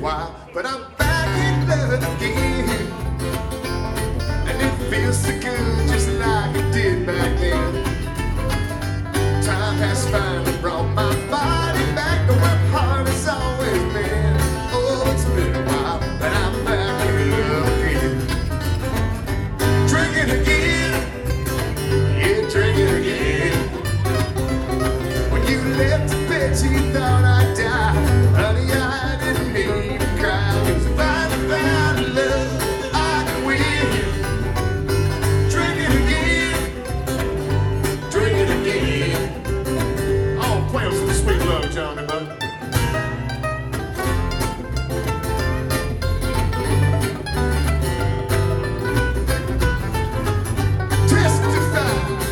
while, but I'm back in love again. And it feels so good, just like it did back then. Time has finally brought my body back to where heart has always been. Oh, it's been a while, but I'm back in love again. Drinking again, yeah, drinking again. When you left the bed, you thought I'd die. Honey, I didn't mean to cry. 'Cause if I'd found love, I could win. Drinking again, drinking again. Oh, play on some sweet love, Johnny, bud. Testify.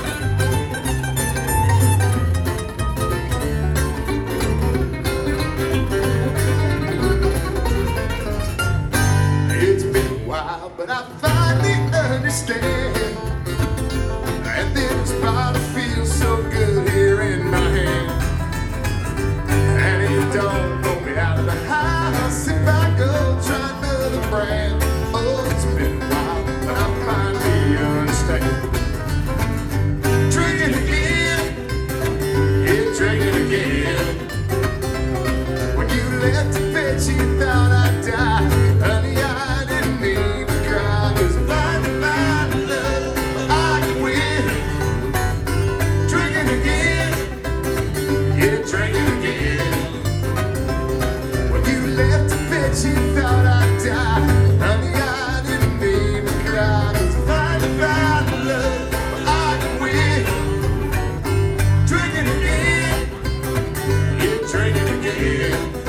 It's been a while, but I finally understand. And this bottle feels so good here in my hand. And it don't pull me out of the house if I go try another brand. Oh, it's been a while, but I finally understand. Drinking again, yeah, drinking again. When you left the bed, you thought I'd die. Honey, I didn't mean to cry. 'Cause if I could find love, I could win. Drinking again, yeah, drinking again. When you left the bed, you thought I'd die. Honey, I didn't mean to cry. 'Cause if I could find love, I could win. Drinking again, yeah, drinking again.